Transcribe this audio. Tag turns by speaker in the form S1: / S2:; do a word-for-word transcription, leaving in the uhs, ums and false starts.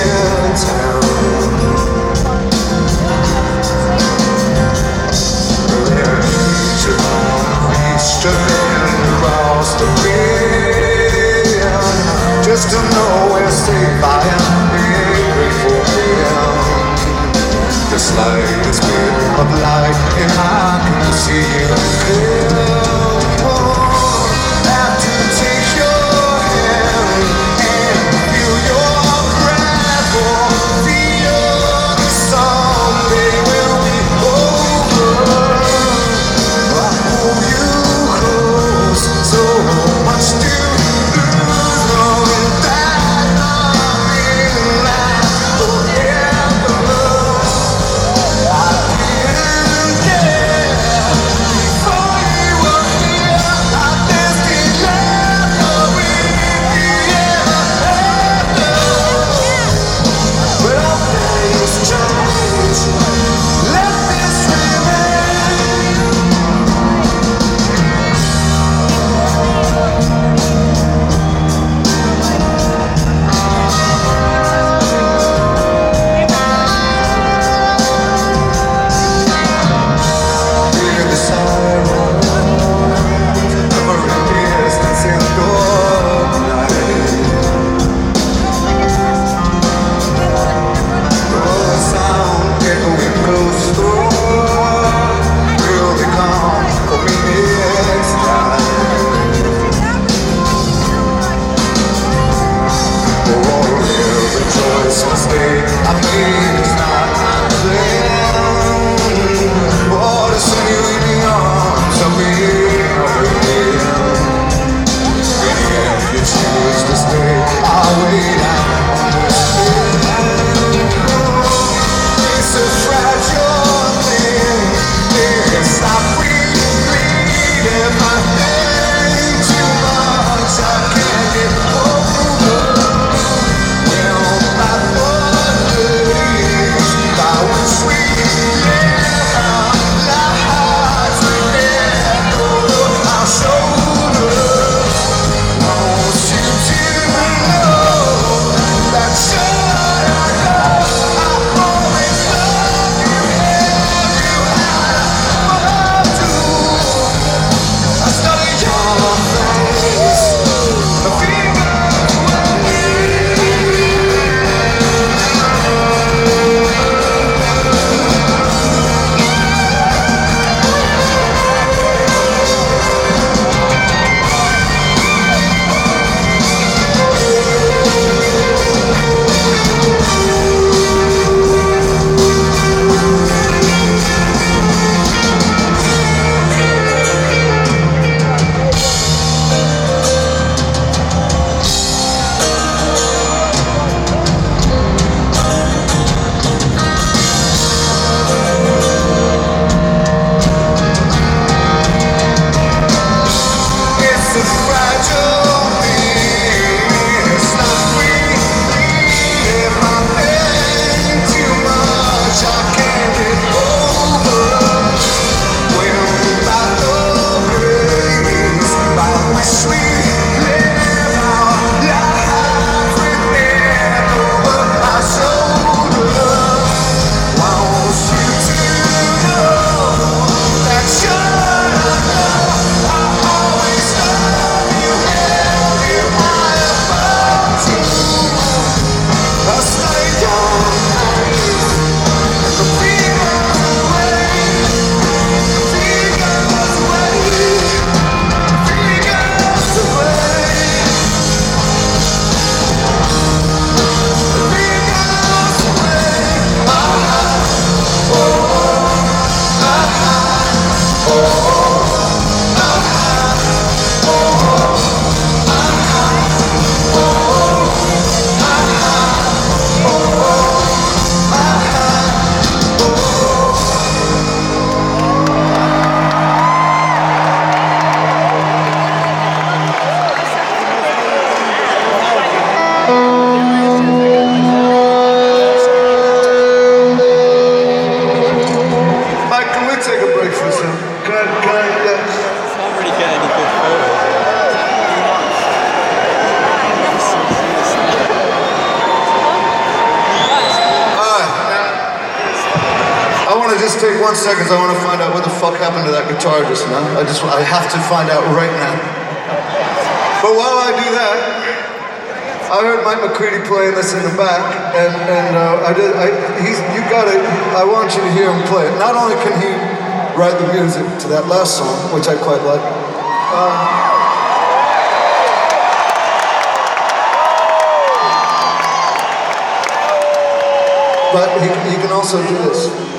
S1: in town. There's a reached a man across the bridge, just to know we're safe. I am grateful for him. The slightest bit of light and I can see him clear. Have to take your hand and feel your breath, for feel someday will be over. I hold you close, so much to lose, knowing that nothing lasts forever. I didn't care before you were here. take one second. I want to find out what the fuck happened to that guitar just now. I just, I have to find out right now. But while I do that, I heard Mike McCready playing this in the back, and and uh, I did. I, he's, you gotta. I want you to hear him play it. Not only can he write the music to that last song, which I quite like. Um, But he, he can also do this.